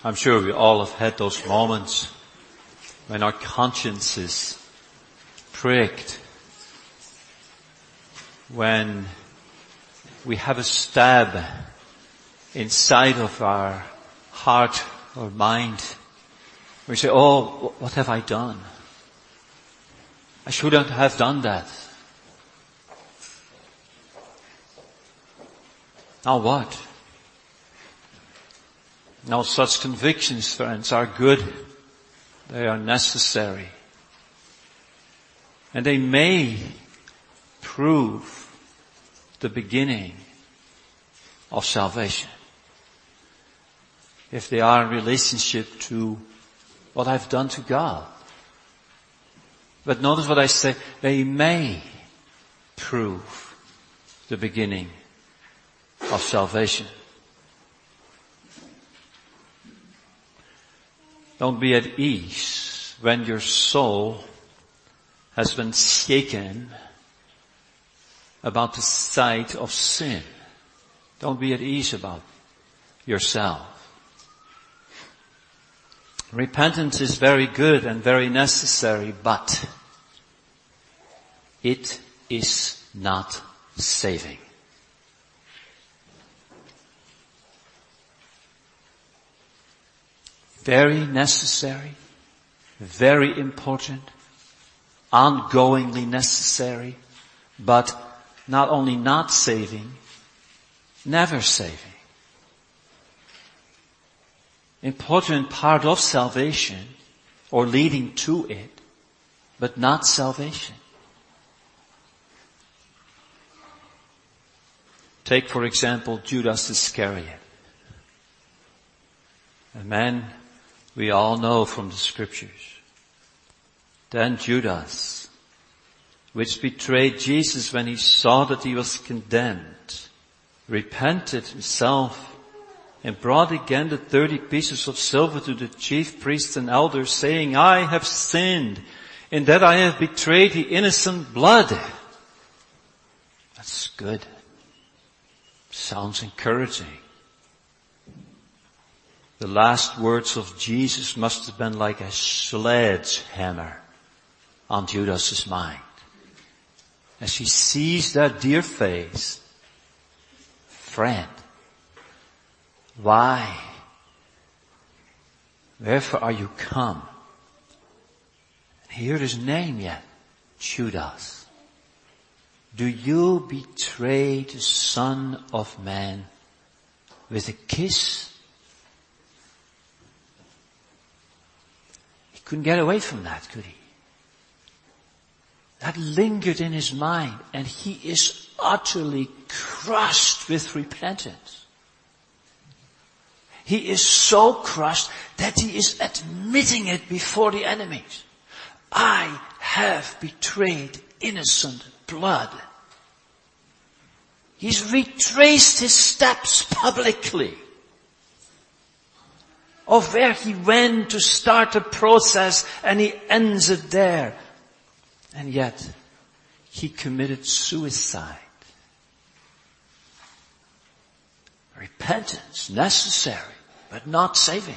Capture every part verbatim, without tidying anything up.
I'm sure we all have had those moments when our conscience is pricked, when we have a stab inside of our heart or mind. We say, oh, what have I done? I shouldn't have done that. Now what? Now such convictions, friends, are good. They are necessary. And they may prove the beginning of salvation. If they are in relationship to what I've done to God. But notice what I say, they may prove the beginning of salvation. Don't be at ease when your soul has been shaken about the sight of sin. Don't be at ease about yourself. Repentance is very good and very necessary, but it is not saving. Very necessary, very important, ongoingly necessary, but not only not saving, never saving. Important part of salvation, or leading to it, but not salvation. Take, for example, Judas Iscariot. A man we all know from the scriptures. Then Judas, which betrayed Jesus when he saw that he was condemned, repented himself and brought again the thirty pieces of silver to the chief priests and elders, saying, I have sinned in that I have betrayed the innocent blood. That's good. Sounds encouraging. The last words of Jesus must have been like a sledgehammer on Judas's mind. As he sees that dear face, friend, why? Wherefore are you come? And hear his name yet, Judas. Do you betray the Son of Man with a kiss? He couldn't get away from that, could he? That lingered in his mind, and he is utterly crushed with repentance. He is so crushed that he is admitting it before the enemies. I have betrayed innocent blood. He's retraced his steps publicly of where he went to start the process, and he ends it there. And yet, he committed suicide. Repentance, necessary, but not saving.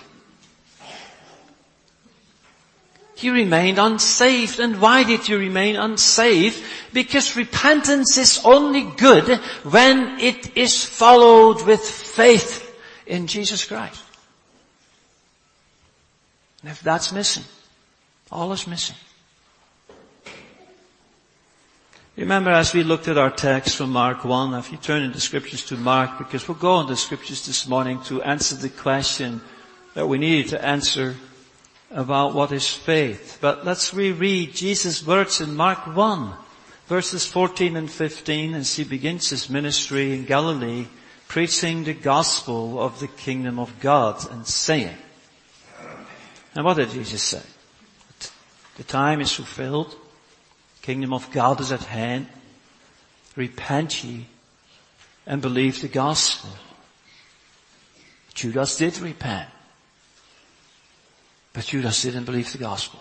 He remained unsaved. And why did he remain unsaved? Because repentance is only good when it is followed with faith in Jesus Christ. And if that's missing, all is missing. Remember, as we looked at our text from Mark one, if you turn in the scriptures to Mark, because we'll go in the scriptures this morning to answer the question that we needed to answer about what is faith. But let's reread Jesus' words in Mark one, verses fourteen and fifteen, as he begins his ministry in Galilee, preaching the gospel of the kingdom of God and saying. And what did Jesus say? The time is fulfilled. Kingdom of God is at hand. Repent ye and believe the gospel. Judas did repent. But Judas didn't believe the gospel.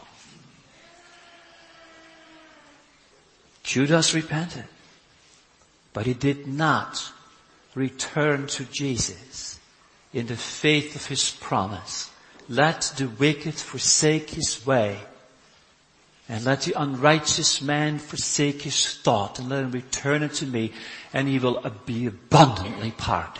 Judas repented. But he did not return to Jesus in the faith of his promise let the wicked forsake his way, and let the unrighteous man forsake his thought, and let him return unto me, and he will be abundantly pardoned.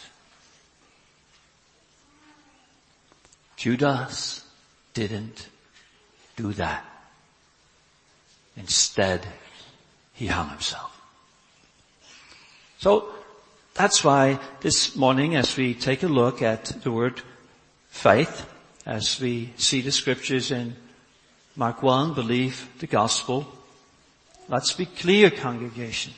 Judas didn't do that. Instead, he hung himself. So, that's why this morning, as we take a look at the word faith, as we see the scriptures in Mark one, believe the gospel, let's be clear, congregation.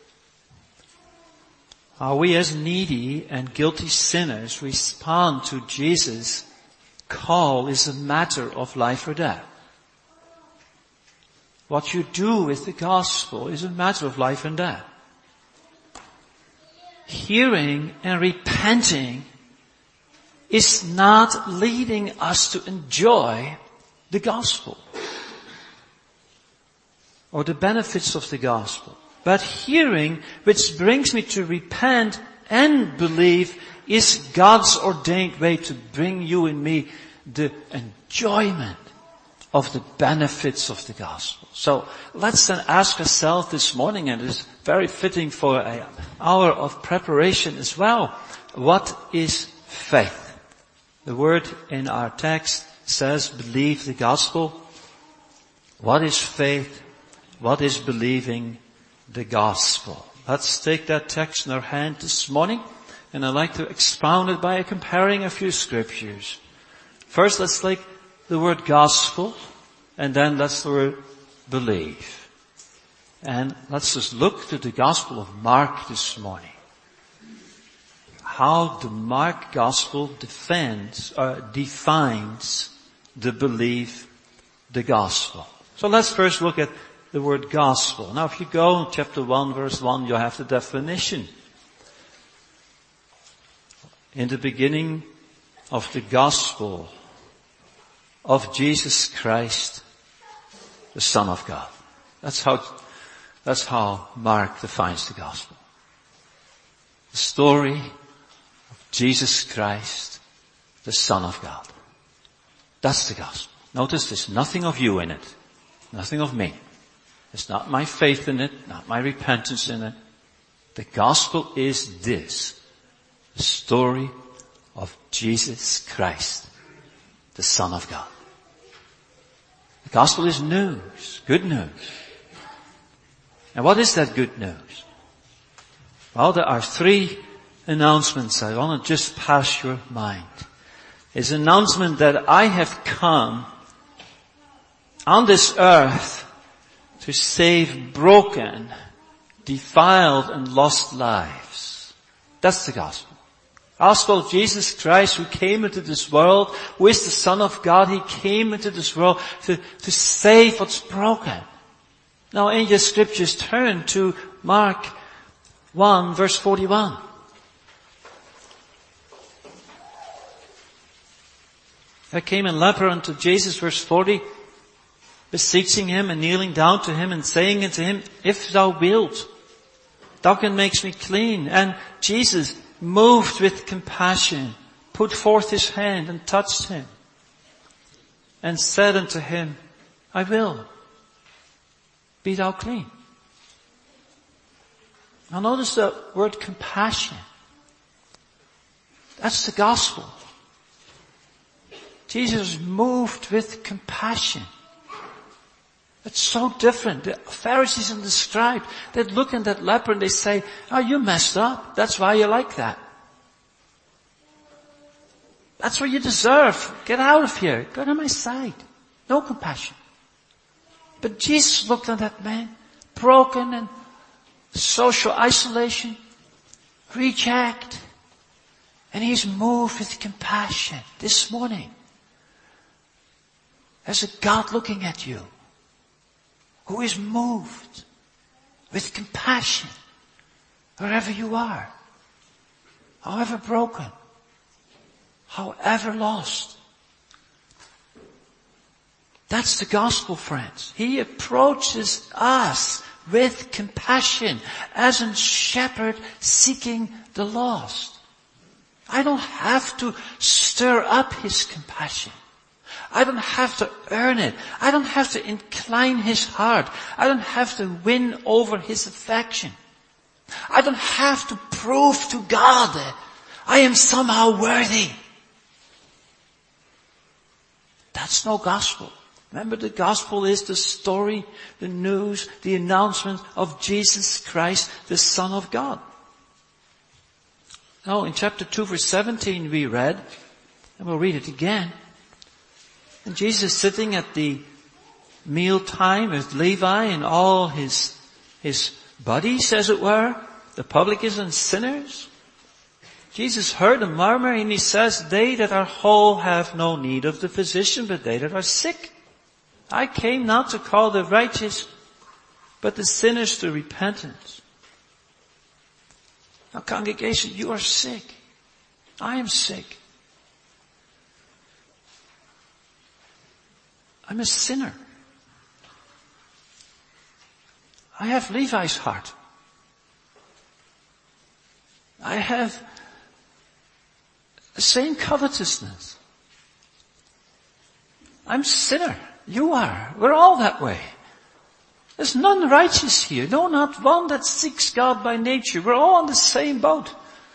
How we as needy and guilty sinners respond to Jesus' call is a matter of life or death. What you do with the gospel is a matter of life and death. Hearing and repenting is not leading us to enjoy the gospel or the benefits of the gospel. But hearing, which brings me to repent and believe, is God's ordained way to bring you and me the enjoyment of the benefits of the gospel. So let's then ask ourselves this morning, and it's very fitting for an hour of preparation as well, what is faith? The word in our text says believe the gospel. What is faith? What is believing the gospel? Let's take that text in our hand this morning, and I'd like to expound it by comparing a few scriptures. First, let's take the word gospel, and then let's the word believe. And let's just look to the Gospel of Mark this morning. How the Mark Gospel defends, or defines the belief, the gospel. So let's first look at the word gospel. Now if you go in chapter one, verse one, you have the definition. In the beginning of the gospel of Jesus Christ, the Son of God. That's how, that's how Mark defines the gospel. The story of Jesus Christ, the Son of God. That's the gospel. Notice there's nothing of you in it. Nothing of me. It's not my faith in it, not my repentance in it. The gospel is this. The story of Jesus Christ, the Son of God. The gospel is news, good news. And what is that good news? Well, there are three announcements I want to just pass your mind. It's an announcement that I have come on this earth to save broken, defiled, and lost lives. That's the gospel. Gospel of Jesus Christ, who came into this world, who is the Son of God. He came into this world to, to save what's broken. Now in your scriptures, turn to Mark one, verse forty-one. There came a leper unto Jesus, verse forty, beseeching him and kneeling down to him and saying unto him, if thou wilt, thou can make me clean. And Jesus, moved with compassion, put forth his hand and touched him and said unto him, I will, be thou clean. Now notice the word compassion. That's the gospel. Jesus moved with compassion. It's so different. The Pharisees and the scribes, they'd look at that leper and they say, oh, you messed up. That's why you're like that. That's what you deserve. Get out of here. Get on my side. No compassion. But Jesus looked at that man, broken and social isolation, reject, and he's moved with compassion this morning. There's a God looking at you who is moved with compassion wherever you are, however broken, however lost. That's the gospel, friends. He approaches us with compassion as a shepherd seeking the lost. I don't have to stir up His compassion. I don't have to earn it. I don't have to incline His heart. I don't have to win over His affection. I don't have to prove to God that I am somehow worthy. That's no gospel. Remember, the gospel is the story, the news, the announcement of Jesus Christ, the Son of God. Now, in chapter two, verse seventeen, we read, and we'll read it again. And Jesus sitting at the meal time with Levi and all his, his buddies, as it were, the publicans and sinners. Jesus heard a murmur, and He says, they that are whole have no need of the physician, but they that are sick. I came not to call the righteous, but the sinners to repentance. Now, congregation, you are sick. I am sick. I'm a sinner. I have Levi's heart. I have the same covetousness. I'm a sinner. You are. We're all that way. There's none righteous here. No, not one that seeks God by nature. We're all on the same boat.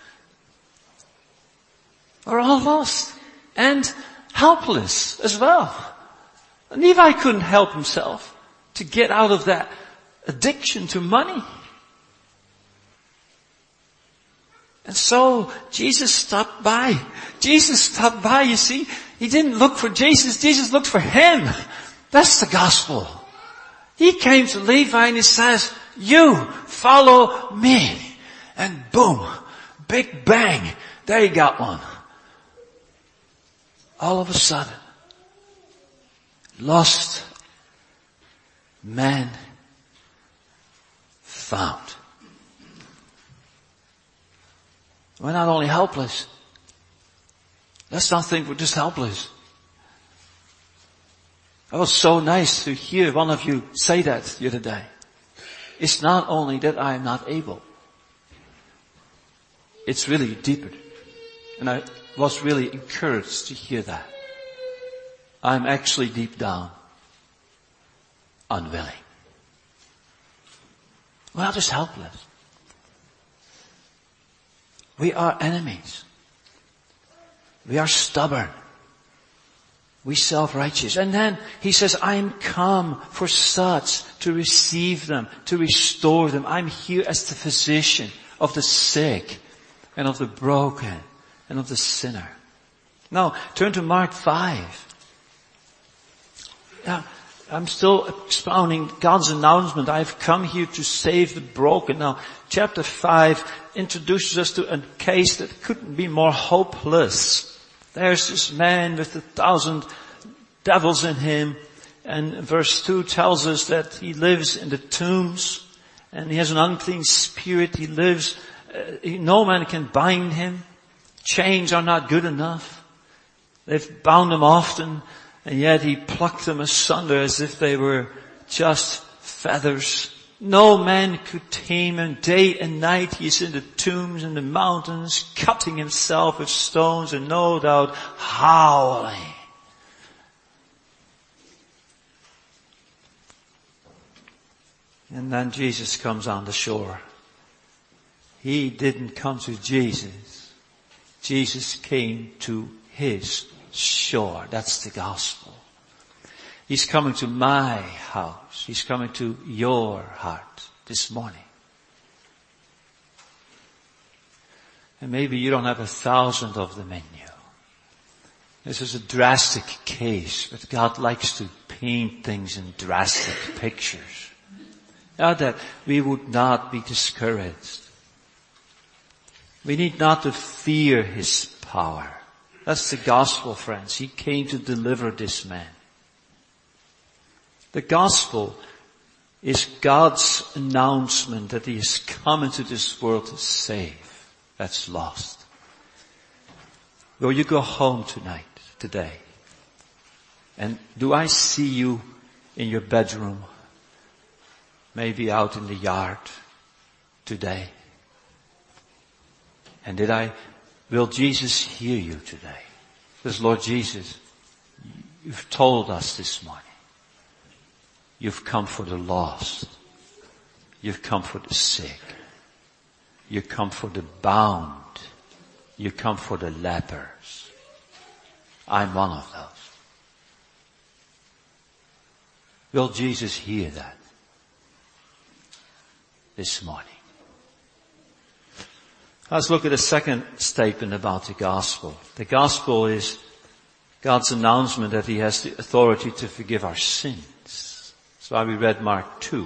We're all lost and helpless as well. And Levi couldn't help himself to get out of that addiction to money. And so Jesus stopped by. Jesus stopped by, you see. He didn't look for Jesus. Jesus looked for him. That's the gospel. He came to Levi and he says, you follow me. And boom, big bang, there you got one. All of a sudden, lost man found. We're not only helpless. Let's not think we're just helpless. It was so nice to hear one of you say that the other day. It's not only that I am not able. It's really deeper. And I was really encouraged to hear that. I'm actually deep down unwilling. We're not just helpless. We are enemies. We are stubborn. We self-righteous. And then he says, I am come for such to receive them, to restore them. I'm here as the physician of the sick and of the broken and of the sinner. Now, turn to Mark five. Yeah, I'm still expounding God's announcement. I've come here to save the broken. Now, chapter five introduces us to a case that couldn't be more hopeless. There's this man with a thousand devils in him, and verse two tells us that he lives in the tombs, and he has an unclean spirit. He lives, uh, no man can bind him. Chains are not good enough. They've bound him often, and yet he plucked them asunder as if they were just feathers. No man could tame him. Day and night he is in the tombs and the mountains, cutting himself with stones and no doubt howling. And then Jesus comes on the shore. He didn't come to Jesus. Jesus came to his shore. That's the gospel. He's coming to my house. He's coming to your heart this morning. And maybe you don't have a thousand of them in you. This is a drastic case, but God likes to paint things in drastic pictures. Now that we would not be discouraged. We need not to fear his power. That's the gospel, friends. He came to deliver this man. The gospel is God's announcement that he has come into this world to save that's lost. Will you go home tonight, today? And do I see you in your bedroom? Maybe out in the yard today? And did I Will Jesus hear you today? Because Lord Jesus, you've told us this morning, you've come for the lost. You've come for the sick. You come for the bound. You come for the lepers. I'm one of those. Will Jesus hear that this morning? Let's look at the second statement about the gospel. The gospel is God's announcement that He has the authority to forgive our sins. That's why we read Mark two.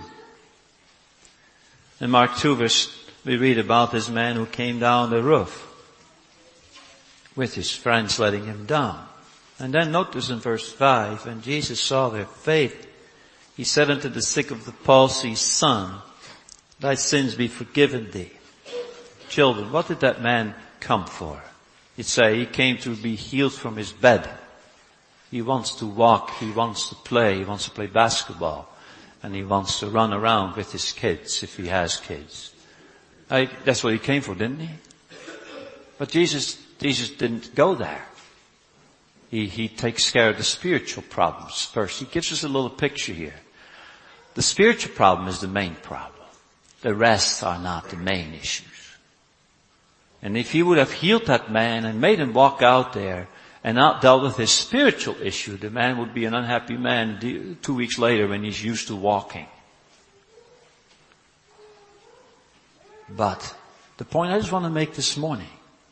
In Mark two verse, we read about this man who came down the roof with his friends letting him down. And then notice in verse five, when Jesus saw their faith, He said unto the sick of the palsy, Son, thy sins be forgiven thee. Children, what did that man come for? You'd say he came to be healed from his bed. He wants to walk, he wants to play, he wants to play basketball, and he wants to run around with his kids if he has kids. I, that's what he came for, didn't he? But Jesus, Jesus didn't go there. He, he takes care of the spiritual problems first. He gives us a little picture here. The spiritual problem is the main problem. The rest are not the main issues. And if He would have healed that man and made him walk out there and not dealt with his spiritual issue, the man would be an unhappy man two weeks later when he's used to walking. But the point I just want to make this morning,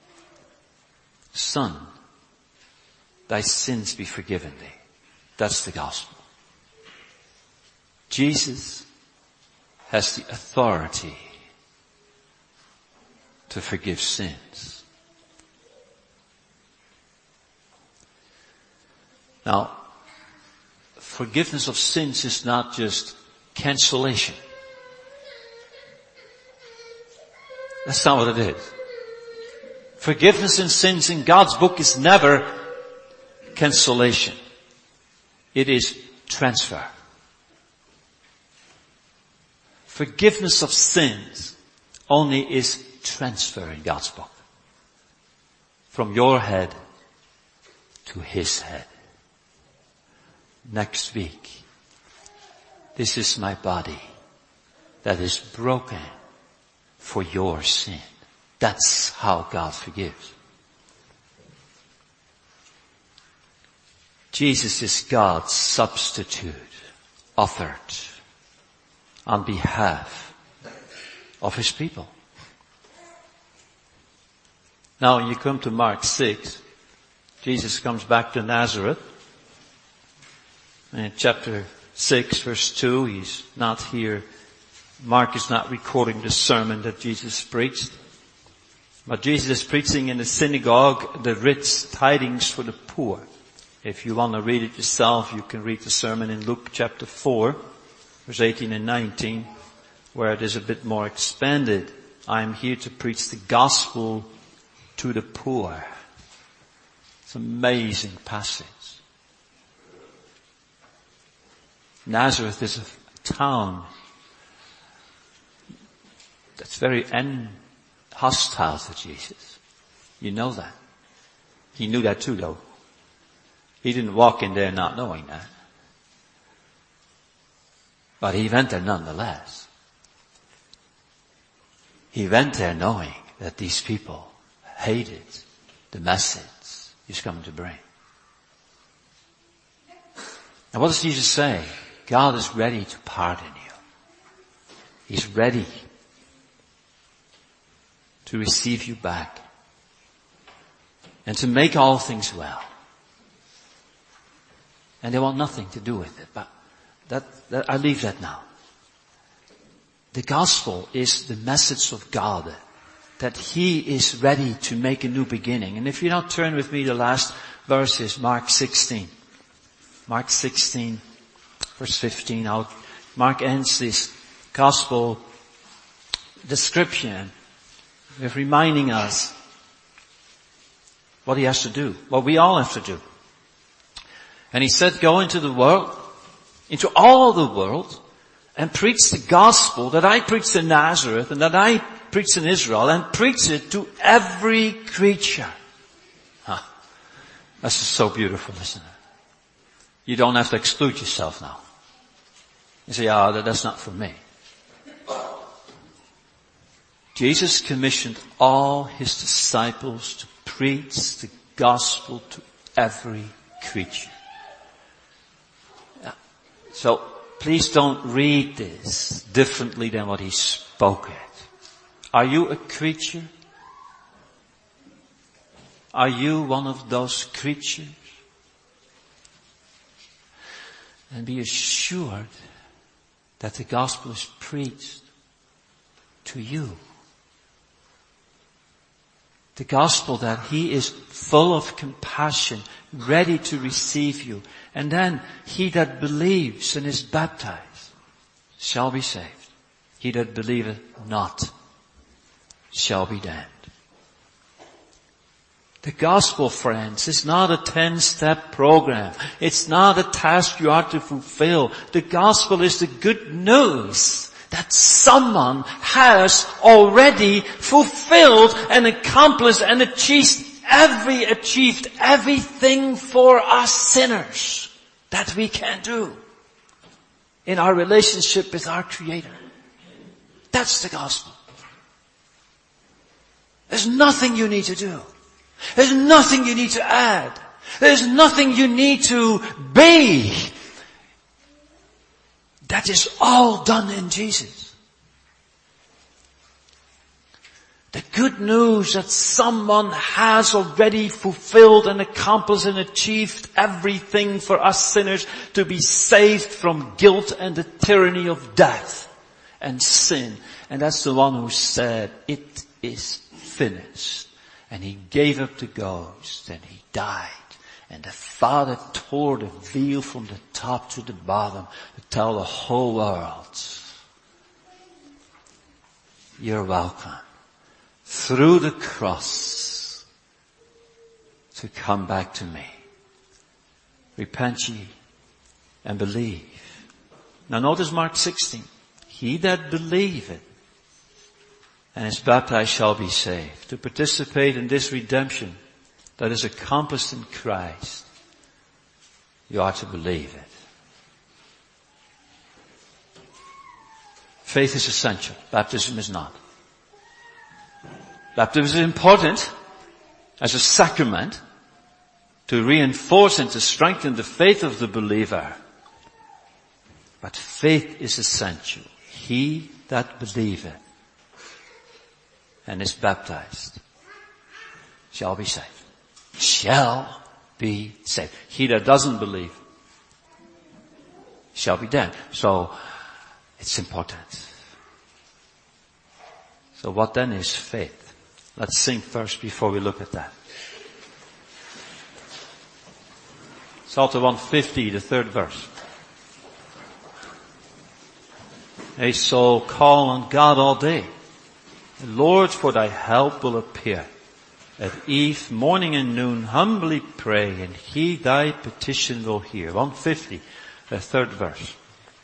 Son, thy sins be forgiven thee. That's the gospel. Jesus has the authority to forgive sins. Now, forgiveness of sins is not just cancellation. That's not what it is. Forgiveness in sins in God's book is never cancellation. It is transfer. Forgiveness of sins only is transfer in God's book. From your head to His head. Next week, this is my body that is broken for your sin. That's how God forgives. Jesus is God's substitute offered on behalf of His people. Now when you come to Mark six, Jesus comes back to Nazareth. And in chapter six verse two, He's not here. Mark is not recording the sermon that Jesus preached. But Jesus is preaching in the synagogue the rich tidings for the poor. If you want to read it yourself, you can read the sermon in Luke chapter four, verse eighteen and nineteen, where it is a bit more expanded. I am here to preach the gospel to the poor. It's an amazing passage. Nazareth is a town that's very en- hostile to Jesus. You know that. He knew that too, though. He didn't walk in there not knowing that. But he went there nonetheless. He went there knowing that these people hated the message He's coming to bring. And what does Jesus say? God is ready to pardon you. He's ready to receive you back and to make all things well. And they want nothing to do with it, but that, that I leave that now. The gospel is the message of God that He is ready to make a new beginning. And if you now turn with me, the last verses, Mark sixteen. Mark sixteen, verse fifteen. I'll, Mark ends this gospel description with reminding us what He has to do, what we all have to do. And He said, go into the world, into all the world, and preach the gospel that I preached in Nazareth and that I preached in Israel and preach it to every creature. Huh. That's just so beautiful, isn't it? You don't have to exclude yourself now. You say, oh, that, that's not for me. Jesus commissioned all his disciples to preach the gospel to every creature. So please don't read this differently than what he spoke it. Are you a creature? Are you one of those creatures? And be assured that the gospel is preached to you. The gospel that he is full of compassion, ready to receive you. And then he that believes and is baptized shall be saved. He that believeth not shall be damned. The gospel, friends, is not a ten-step program. It's not a task you are to fulfill. The gospel is the good news that someone has already fulfilled and accomplished and achieved every, achieved everything for us sinners that we can do in our relationship with our Creator. That's the gospel. There's nothing you need to do. There's nothing you need to add. There's nothing you need to be. That is all done in Jesus. The good news that someone has already fulfilled and accomplished and achieved everything for us sinners to be saved from guilt and the tyranny of death and sin. And that's the one who said, it is finished. And he gave up the ghost and he died. And the Father tore the veil from the top to the bottom to tell the whole world, you're welcome through the cross to come back to me. Repent ye and believe. Now notice Mark sixteen. He that believeth and is baptized shall be saved. To participate in this redemption that is accomplished in Christ, you are to believe it. Faith is essential. Baptism is not. Baptism is important as a sacrament to reinforce and to strengthen the faith of the believer. But faith is essential. He that believeth and is baptized shall be saved. Shall be saved. He that doesn't believe shall be damned. So it's important. So what then is faith? Let's sing first before we look at that. Psalter one fifty, the third verse. A soul, call on God all day. Lord, for thy help will appear. At eve, morning and noon, humbly pray, and he thy petition will hear. one fifty, the third verse.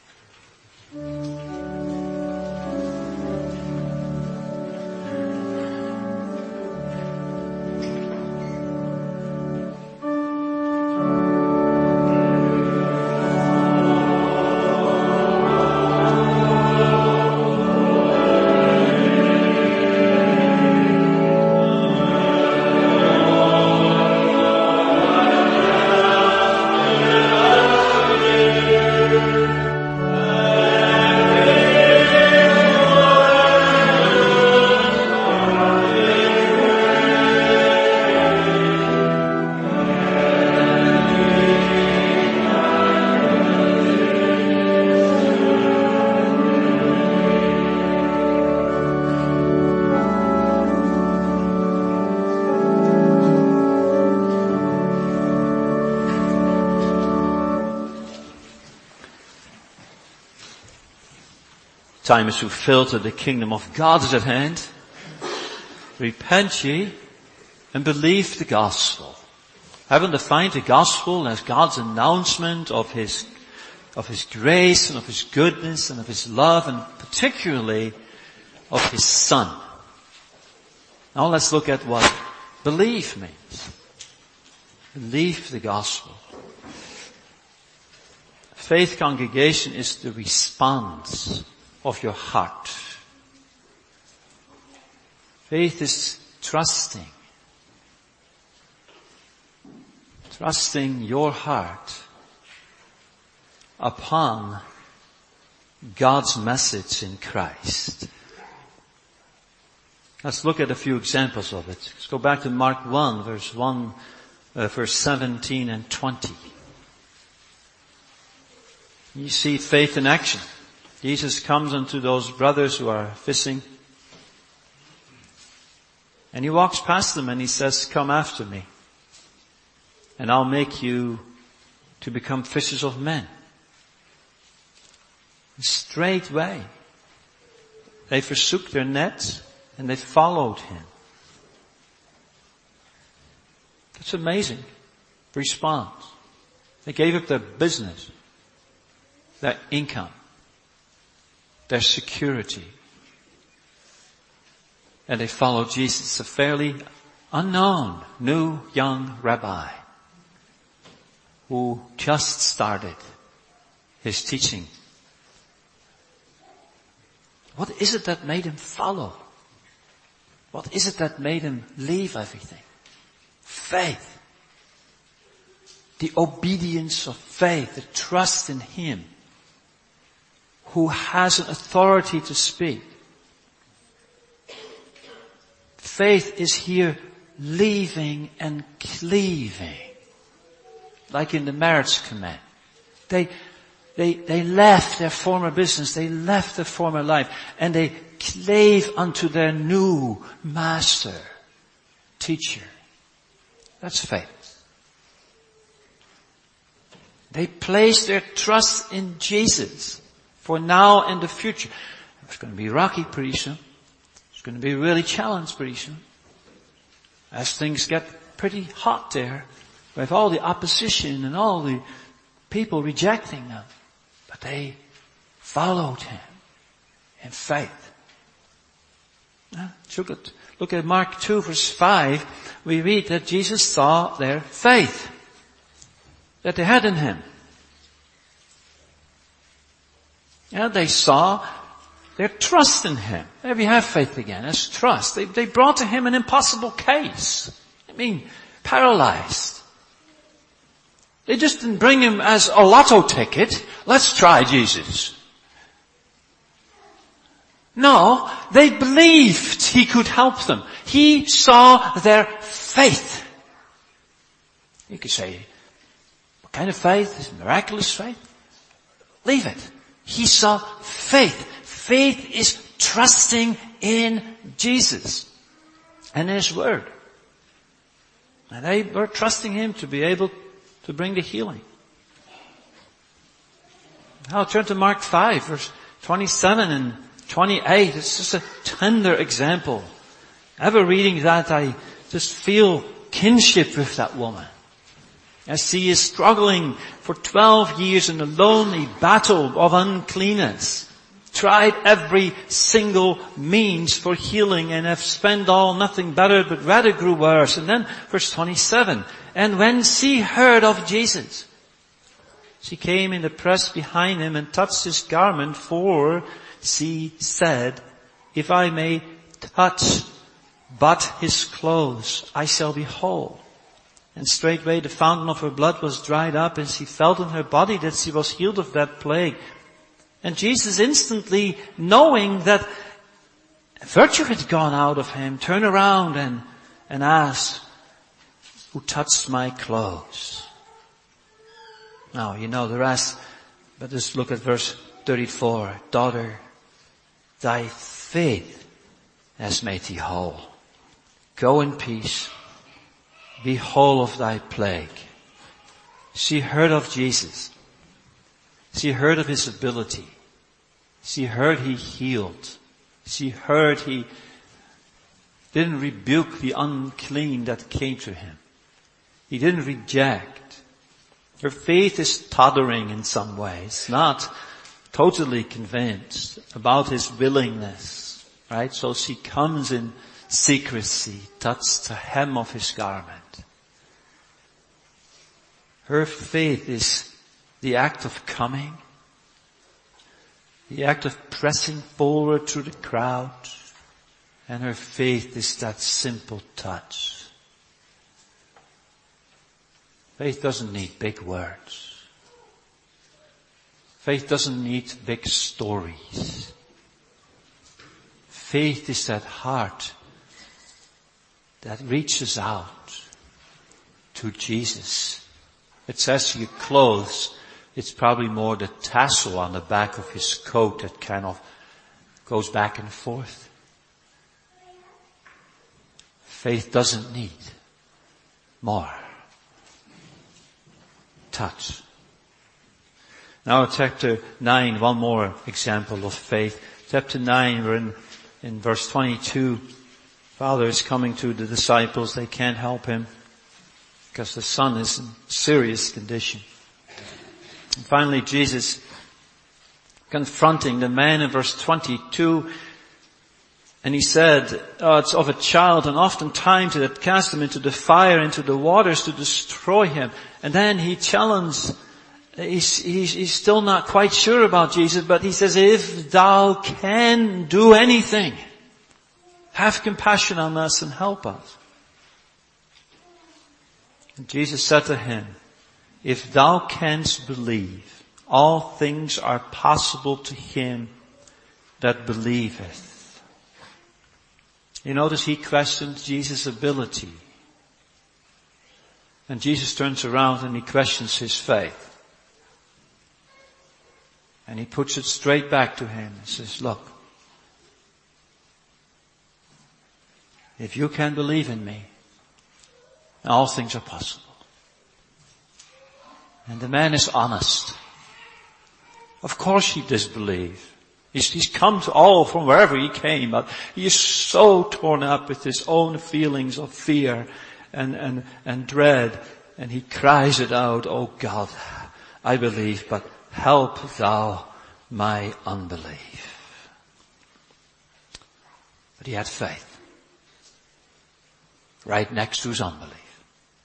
Time is fulfilled that the kingdom of God is at hand. Repent ye and believe the gospel. Having defined the gospel as God's announcement of His, of His grace and of His goodness and of His love and particularly of His Son, Now let's look at what belief means. Believe the gospel. Faith congregation is the response of your heart. Faith is trusting. Trusting your heart upon God's message in Christ. Let's look at a few examples of it. Let's go back to Mark one, verse one, uh, verse seventeen and twenty. You see faith in action. Jesus comes unto those brothers who are fishing, and he walks past them and he says, "Come after me, and I'll make you to become fishers of men." And straightway, they forsook their nets and they followed him. That's amazing response. They gave up their business, their income, their security, and they followed Jesus, a fairly unknown new young rabbi who just started his teaching. What is it that made him follow? What is it that made him leave everything? Faith. The obedience of faith, the trust in him who has an authority to speak. Faith is here leaving and cleaving. Like in the marriage command. They, they, they left their former business, they left their former life, and they clave unto their new master, teacher. That's faith. They place their trust in Jesus for now and the future. It's going to be rocky pretty soon. It's going to be really challenged pretty soon. As things get pretty hot there, with all the opposition and all the people rejecting them. But they followed him in faith. Look at, look at Mark two verse five. We read that Jesus saw their faith that they had in him. And they saw their trust in him. There we have faith again. That's trust. They, they brought to him an impossible case. I mean, paralyzed. They just didn't bring him as a lotto ticket. Let's try Jesus. No, they believed he could help them. He saw their faith. You could say, what kind of faith? Is it miraculous faith? Leave it. He saw faith. Faith is trusting in Jesus and his word. And they were trusting him to be able to bring the healing. Now turn to Mark five, verse twenty-seven and twenty-eight. It's just a tender example. Ever reading that, I just feel kinship with that woman. As she is struggling for twelve years in a lonely battle of uncleanness. Tried every single means for healing and have spent all nothing better but rather grew worse. And then verse twenty-seven. And when she heard of Jesus, she came in the press behind him and touched his garment, for she said, if I may touch but his clothes, I shall be whole. And straightway the fountain of her blood was dried up, and she felt in her body that she was healed of that plague. And Jesus, instantly knowing that virtue had gone out of him, turned around and, and asked, who touched my clothes? Now, you know the rest, but just look at verse thirty-four. Daughter, thy faith has made thee whole. Go in peace. Be whole of thy plague. She heard of Jesus. She heard of his ability. She heard he healed. She heard he didn't rebuke the unclean that came to him. He didn't reject. Her faith is tottering in some ways, not totally convinced about his willingness, right? So she comes in secrecy, touched the hem of his garment. Her faith is the act of coming, the act of pressing forward through the crowd, and her faith is that simple touch. Faith doesn't need big words. Faith doesn't need big stories. Faith is that heart that reaches out to Jesus. It says your clothes, it's probably more the tassel on the back of his coat that kind of goes back and forth. Faith doesn't need more. Touch. Now chapter nine, one more example of faith. Chapter nine, we're in, in verse twenty-two. Father is coming to the disciples. They can't help him because the son is in serious condition. And finally Jesus confronting the man in verse twenty-two, and he said, oh, it's of a child, and oftentimes it had cast him into the fire, into the waters to destroy him. And then he challenged, he's, he's, he's still not quite sure about Jesus, but he says, if thou can do anything, have compassion on us and help us. And Jesus said to him, if thou canst believe, all things are possible to him that believeth. You notice he questions Jesus' ability. And Jesus turns around and he questions his faith. And he puts it straight back to him and says, look, if you can believe in me, all things are possible. And the man is honest. Of course he disbelieved. He's, he's come to all from wherever he came, but he is so torn up with his own feelings of fear and, and, and dread. And he cries it out, oh God, I believe, but help thou my unbelief. But he had faith. Right next to his unbelief.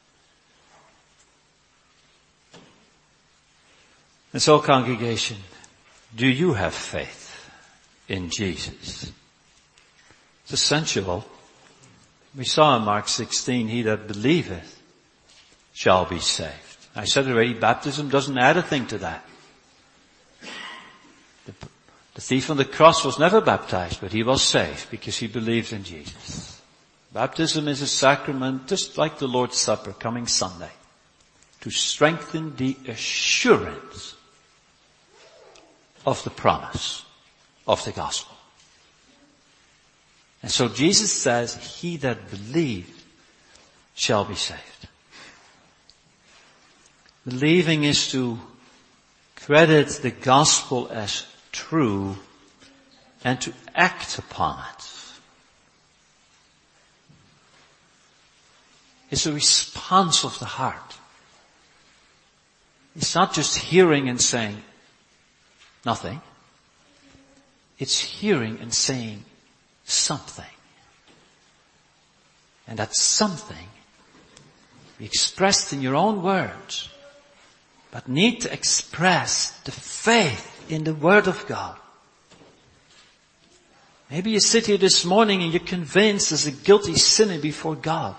And so congregation, do you have faith in Jesus? It's essential. We saw in Mark sixteen, he that believeth shall be saved. I said already, baptism doesn't add a thing to that. The, the thief on the cross was never baptized, but he was saved because he believed in Jesus. Baptism is a sacrament just like the Lord's Supper coming Sunday to strengthen the assurance of the promise of the gospel. And so Jesus says, he that believed shall be saved. Believing is to credit the gospel as true and to act upon it. It's a response of the heart. It's not just hearing and saying nothing. It's hearing and saying something. And that something be expressed in your own words, but need to express the faith in the Word of God. Maybe you sit here this morning and you're convinced as a guilty sinner before God.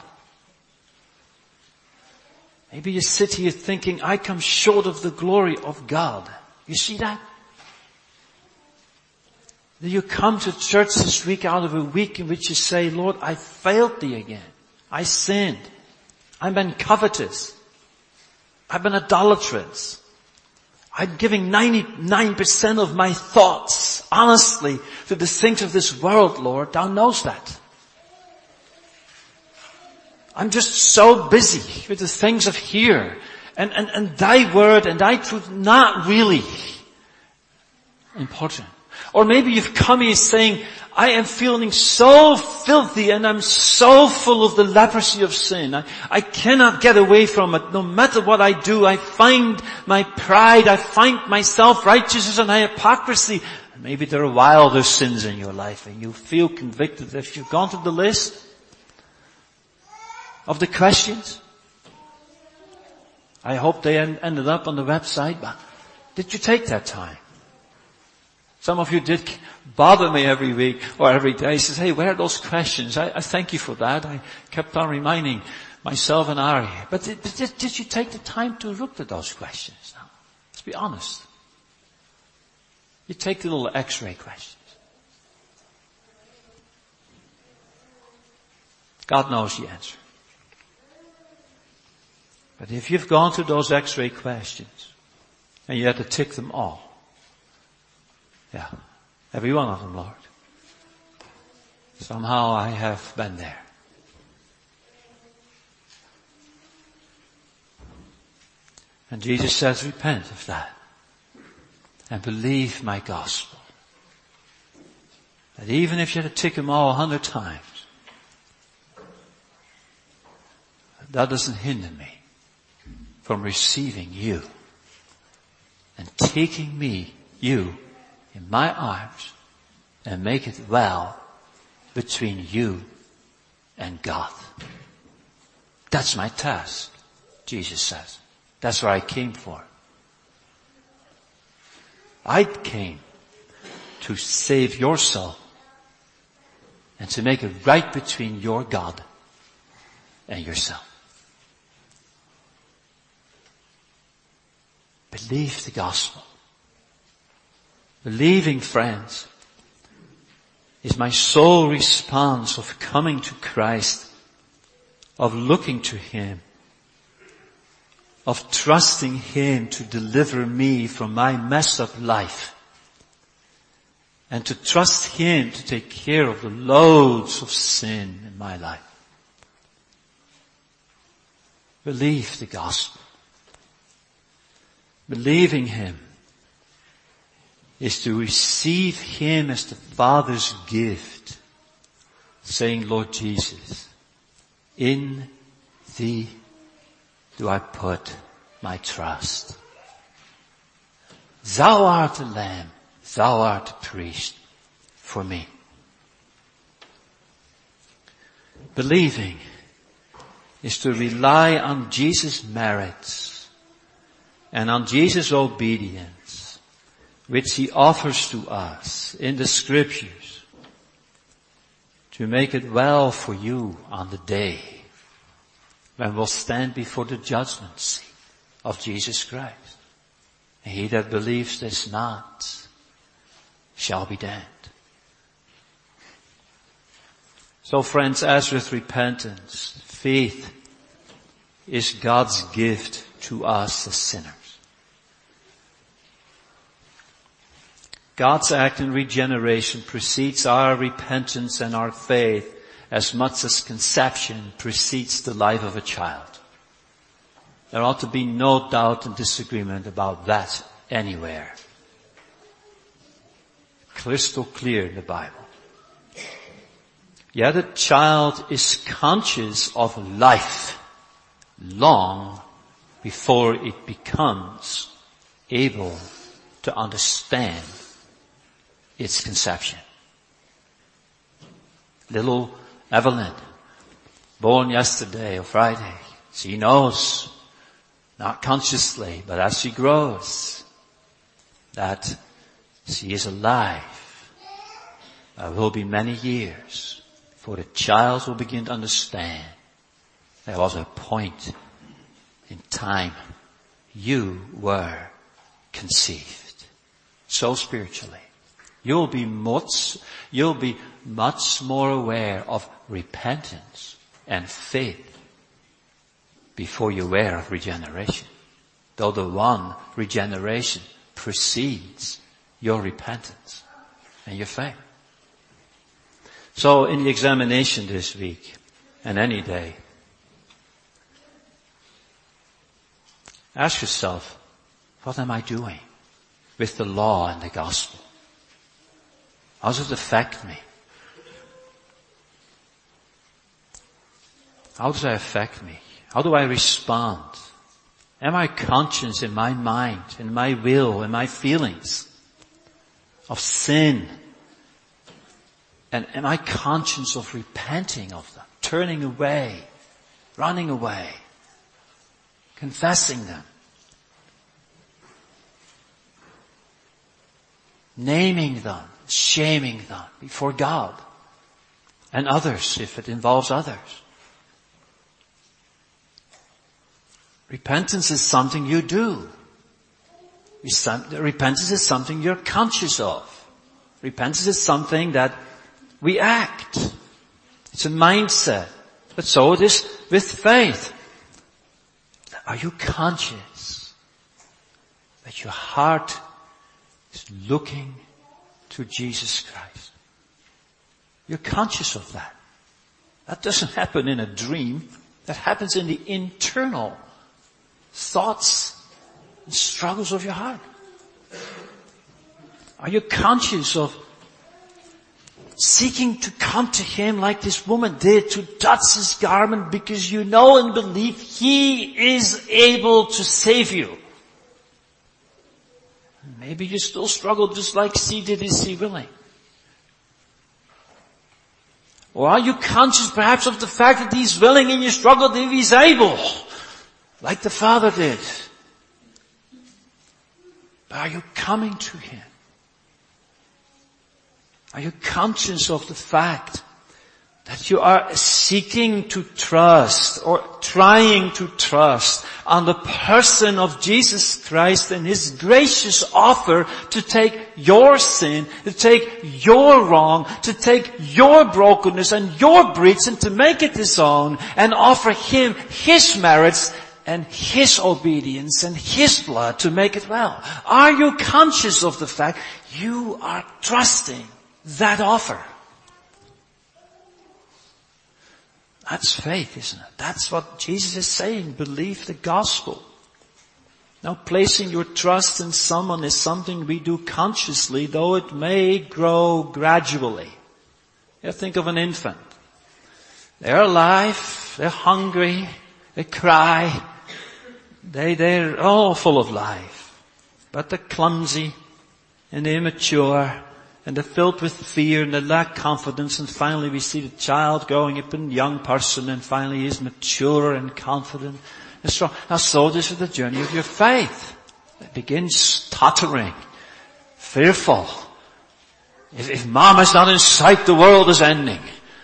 Maybe you sit here thinking, I come short of the glory of God. You see that? Do you come to church this week out of a week in which you say, Lord, I failed thee again. I sinned. I've been covetous. I've been idolatrous. I'm giving ninety-nine percent of my thoughts, honestly, to the things of this world, Lord. Thou knows that. I'm just so busy with the things of here. And, and, and thy word and thy truth not really important. Or maybe you've come here saying, I am feeling so filthy and I'm so full of the leprosy of sin. I, I cannot get away from it. No matter what I do, I find my pride, I find my self-righteousness and my hypocrisy Maybe there are wilder sins in your life and you feel convicted. If you've gone through the list of the questions, I hope they ended up on the website, but did you take that time? Some of you did bother me every week or every day. Says, hey, where are those questions? I, I thank you for that. I kept on reminding myself and Ari. But did, did, did you take the time to look at those questions? Now, let's be honest. You take the little x-ray questions. God knows the answer. But if you've gone through those x-ray questions and you had to tick them all, yeah, every one of them, Lord. Somehow I have been there. And Jesus says, repent of that and believe my gospel. That even if you had to tick them all a hundred times, that doesn't hinder me from receiving you and taking me, you, in my arms and make it well between you and God. That's my task, Jesus says. That's what I came for. I came to save your soul and to make it right between your God and yourself. Believe the gospel. Believing, friends, is my sole response of coming to Christ, of looking to Him, of trusting Him to deliver me from my mess of life, and to trust Him to take care of the loads of sin in my life. Believe the gospel. Believing Him is to receive Him as the Father's gift, saying, Lord Jesus, in Thee do I put my trust. Thou art the Lamb, Thou art the priest for me. Believing is to rely on Jesus' merits and on Jesus' obedience, which He offers to us in the Scriptures to make it well for you on the day when we'll stand before the judgment seat of Jesus Christ. And he that believes this not shall be damned. So friends, as with repentance, faith is God's gift to us as sinners. God's act in regeneration precedes our repentance and our faith as much as conception precedes the life of a child. There ought to be no doubt and disagreement about that anywhere. Crystal clear in the Bible. Yet a child is conscious of life long before it becomes able to understand its conception. Little Evelyn, born yesterday or Friday, she knows, not consciously, but as she grows, that she is alive. There will be many years before the child will begin to understand there was a point in time you were conceived. So spiritually. You'll be much, you'll be much more aware of repentance and faith before you're aware of regeneration. Though the one, regeneration, precedes your repentance and your faith. So in the examination this week, and any day, ask yourself, what am I doing with the law and the gospel? How does it affect me? How does it affect me? How do I respond? Am I conscious in my mind, in my will, in my feelings of sin? And am I conscious of repenting of them, turning away, running away, confessing them, naming them, shaming them before God and others if it involves others? Repentance is something you do. Repentance is something you're conscious of. Repentance is something that we act. It's a mindset. But so it is with faith. Are you conscious that your heart is looking to Jesus Christ? You're conscious of that. That doesn't happen in a dream. That happens in the internal thoughts and struggles of your heart. Are you conscious of seeking to come to Him like this woman did, to touch His garment because you know and believe He is able to save you? Maybe you still struggle just like she did. Is He willing? Or are you conscious perhaps of the fact that He's willing and you struggle if He's able, like the Father did? But are you coming to Him? Are you conscious of the fact that you are seeking to trust or trying to trust on the person of Jesus Christ and His gracious offer to take your sin, to take your wrong, to take your brokenness and your breach and to make it His own and offer Him His merits and His obedience and His blood to make it well? Are you conscious of the fact you are trusting that offer? That's faith, isn't it? That's what Jesus is saying. Believe the gospel. Now, placing your trust in someone is something we do consciously, though it may grow gradually. You think of an infant. They're alive, they're hungry, they cry, they, they're all full of life. But they're clumsy and immature, and they're filled with fear, and they lack confidence, and finally we see the child growing up in a young person, and finally he is mature and confident and strong. Now so this is the journey of your faith. It begins tottering, fearful. If, if mom is not in sight, the world is ending.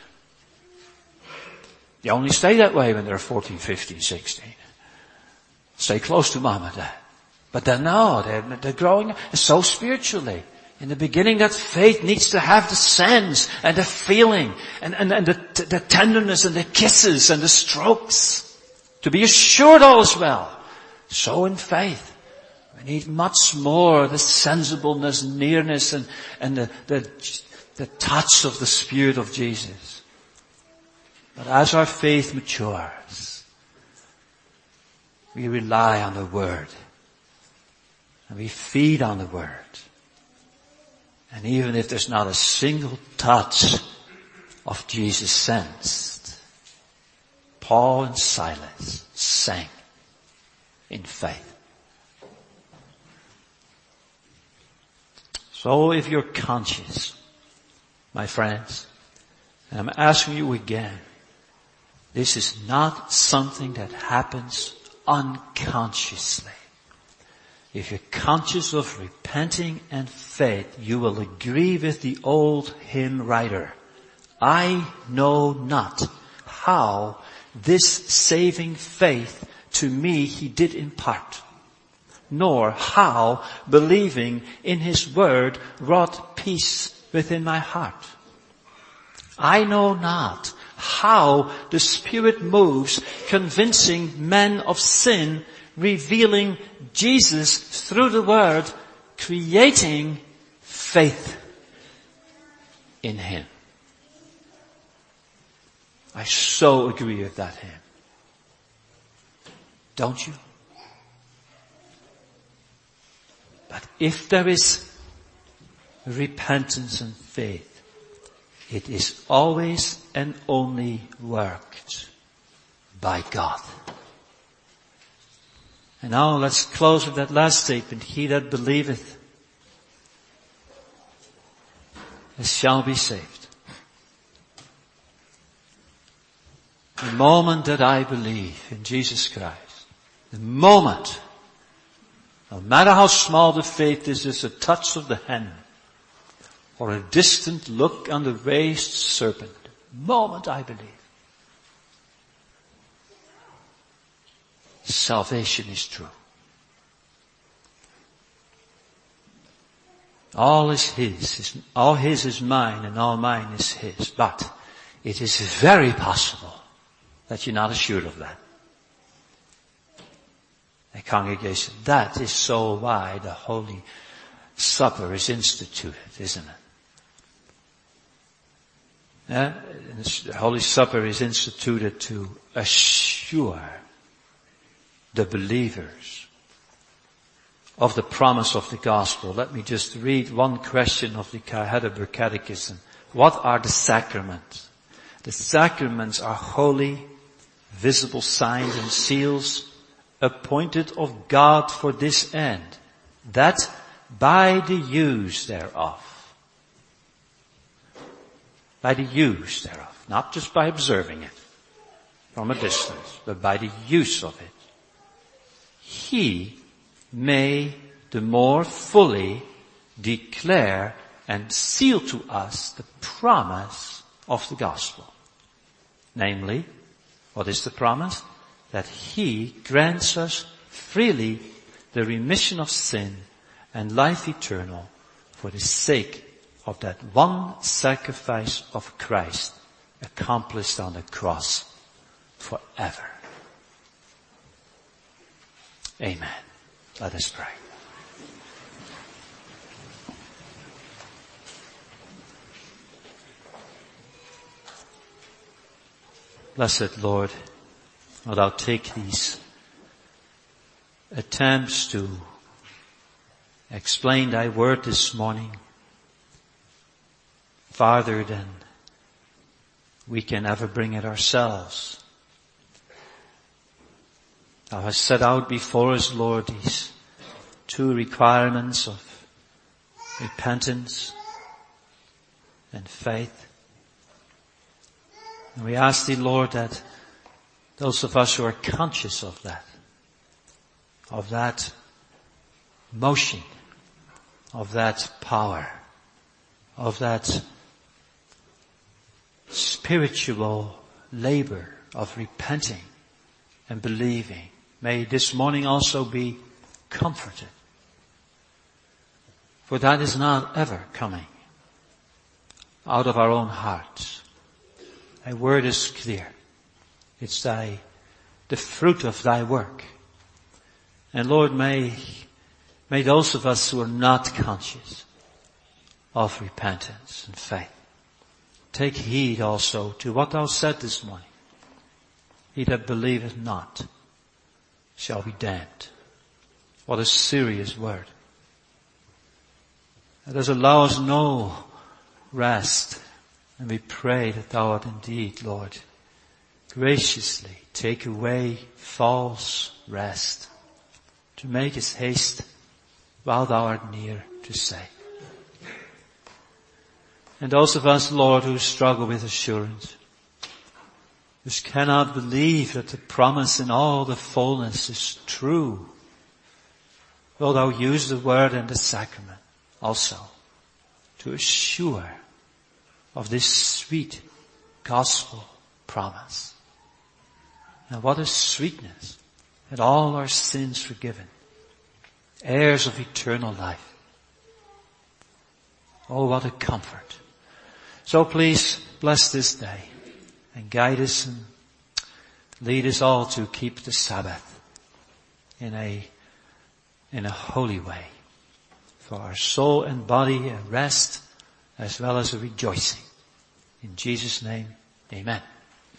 You only stay that way when they're fourteen, fifteen, sixteen. Stay close to mom and dad. But then no, they're, they're growing, and so spiritually. In the beginning, that faith needs to have the sense and the feeling and, and, and the, the tenderness and the kisses and the strokes to be assured all is well. So in faith, we need much more the sensibleness, nearness, and, and the, the, the touch of the Spirit of Jesus. But as our faith matures, we rely on the Word and we feed on the Word. And even if there's not a single touch of Jesus sensed, Paul and Silas sang in faith. So if you're conscious, my friends, and I'm asking you again, this is not something that happens unconsciously. If you're conscious of repenting and faith, you will agree with the old hymn writer. I know not how this saving faith to me He did impart, nor how believing in His word wrought peace within my heart. I know not how the Spirit moves, convincing men of sin, revealing Jesus through the Word, creating faith in Him. I so agree with that hymn. Don't you? But if there is repentance and faith, it is always and only worked by God. And now let's close with that last statement. He that believeth shall be saved. The moment that I believe in Jesus Christ, the moment, no matter how small the faith is, is a touch of the hand or a distant look on the raised serpent, the moment I believe, salvation is true. All is His, all His is mine and all mine is His. But it is very possible that you're not assured of that. A congregation, that is so why the Holy Supper is instituted, isn't it? Yeah? The Holy Supper is instituted to assure the believers of the promise of the gospel. Let me just read one question of the Heidelberg Catechism. What are the sacraments? The sacraments are holy, visible signs and seals appointed of God for this end, that by the use thereof, by the use thereof, not just by observing it from a distance, but by the use of it, He may the more fully declare and seal to us the promise of the gospel. Namely, what is the promise? That He grants us freely the remission of sin and life eternal for the sake of that one sacrifice of Christ accomplished on the cross forever. Amen. Let us pray. Blessed Lord, wilt Thou take these attempts to explain Thy word this morning farther than we can ever bring it ourselves. Thou hast set out before us, Lord, these two requirements of repentance and faith. And we ask Thee, Lord, that those of us who are conscious of that, of that motion, of that power, of that spiritual labor of repenting and believing, may this morning also be comforted. For that is not ever coming out of our own hearts. Thy word is clear. It's thy, the fruit of Thy work. And Lord, may, may those of us who are not conscious of repentance and faith take heed also to what Thou said this morning. He that believeth not shall be damned. What a serious word. It does allow us no rest. And we pray that Thou art indeed, Lord, graciously take away false rest, to make us haste while Thou art near to save. And those of us, Lord, who struggle with assurance, who cannot believe that the promise in all the fullness is true, will Thou use the word and the sacrament also to assure of this sweet gospel promise. And what a sweetness that all our sins forgiven, heirs of eternal life. Oh, what a comfort. So please bless this day and guide us and lead us all to keep the Sabbath in a, in a holy way, for our soul and body a rest as well as a rejoicing. In Jesus' name, amen.